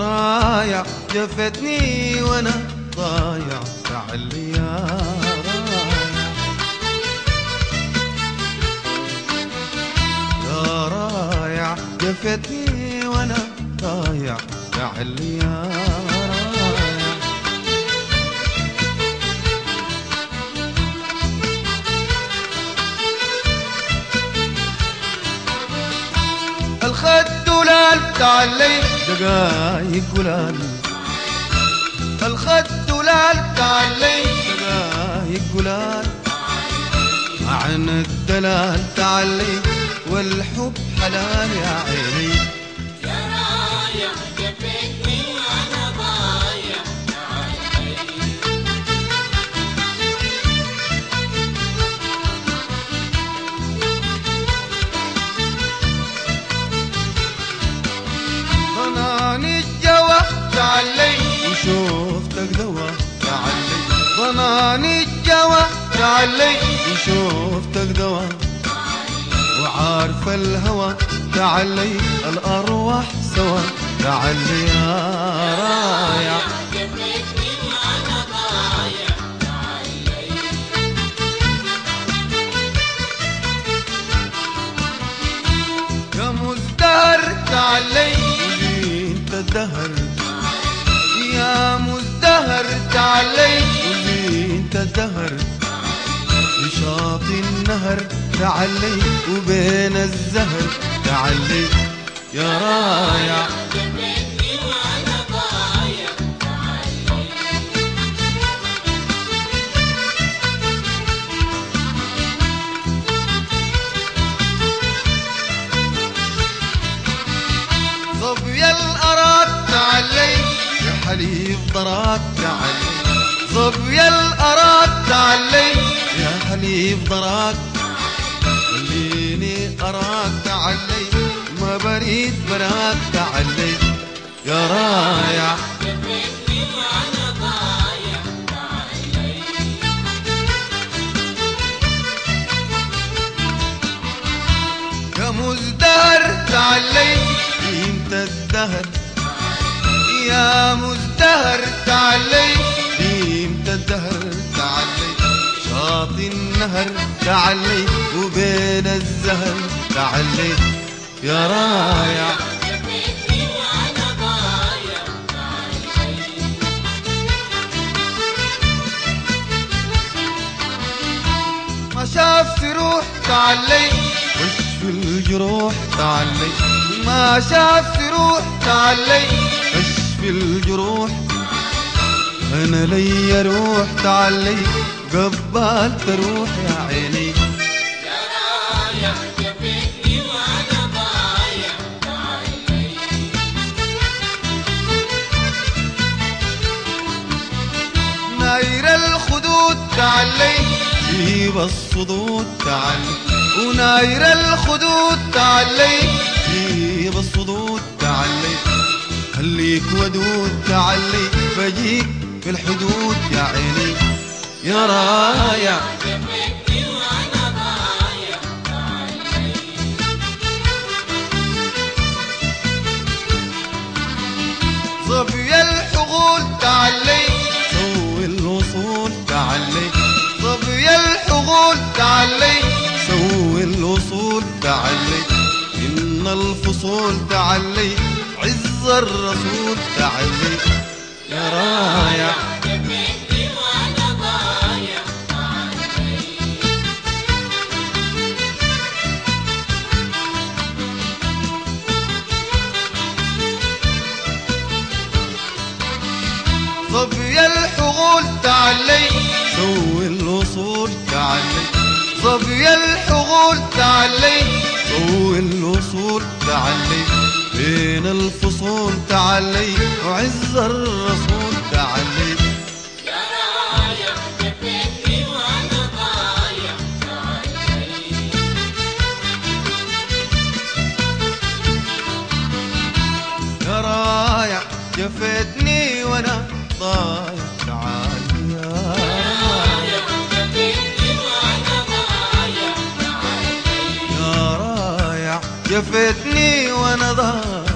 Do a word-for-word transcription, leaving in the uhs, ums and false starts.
رايع جفتني وانا ضايع، تعال يا رايع يا رايع جفتني وانا ضايع، تعال يا رايع. الخد ولال تعالي دقايق ولال، الخد ولال تعالي دقايق ولال، عن الدلال تعالي والحب حلال يا عيني. يا رايح جفتني وانا ضايع، تعالي ظناني الجوا تعالي وشوفتك دوا، تعالي ظناني الجوا تعالي وشوفتك دوا، وعارف الهوى تعالي الأرواح سوا، تعالي يا رايع جفتني وانا ضايع، تعالي يا مزدهر تعالي وزينت الدهر، يا مزدهر تعالي وزينت الدهر، بشاطئ النهر تعالي وبين الزهر، تعالي يا رايع جفتني وانا ضايع، تعالي ظبي الأراك تعالي يا حليف ضراك، تعالي ظبي الأراك تعالي يا حليف ضراك، خليني أراك تعالي ما بريد براك، تعالي يا رايع جفتني وانا ضايع، تعالي يا مزدهر تعالي انت الدهر، يا مزدهر تعالي انت الدهر، تعالي شاطئ النهر تعالي وبين الزهر، تعالي يا رايع جفتني وانا ضايع، تعالي ما شاف روح تعالي واشفي الجروح، تعالي ما شاف روح تعالي اشفي الجروح، انا لي روح تعالي قبال تروح يا عيني. يا رايح جفتني وانا ضايع، تعالي ناير الخدود تعالي جيب الصدود، تعالي وناير الخدود تعالي جيب الصدود، تعالي خليك ودود تعالي بجيك في الحدود يا عيني. يا رايع جفتني وانا ضايع، تعالي صبي الحغول تعالي سوي الوصول، تعالي صبي الحغول تعالي سوي الوصول، تعالي إن الفصول تعالي عز الرسول، تعالي يا رايع جفتني وانا ضايع، تعالي صبي الحغول تعالي سوي الوصول، تعالي صبي الحغول تعالي سوي الوصول، تعالي بين الفصول تعالي وعز الرسول، تعالي يا رايح جفتني وانا ضايع، تعالي يا رايع جفتني وانا ضايع، تعالي يا رايع جفتني وانا ضايع، تعالي يا رايع جفتني وانا ضايع.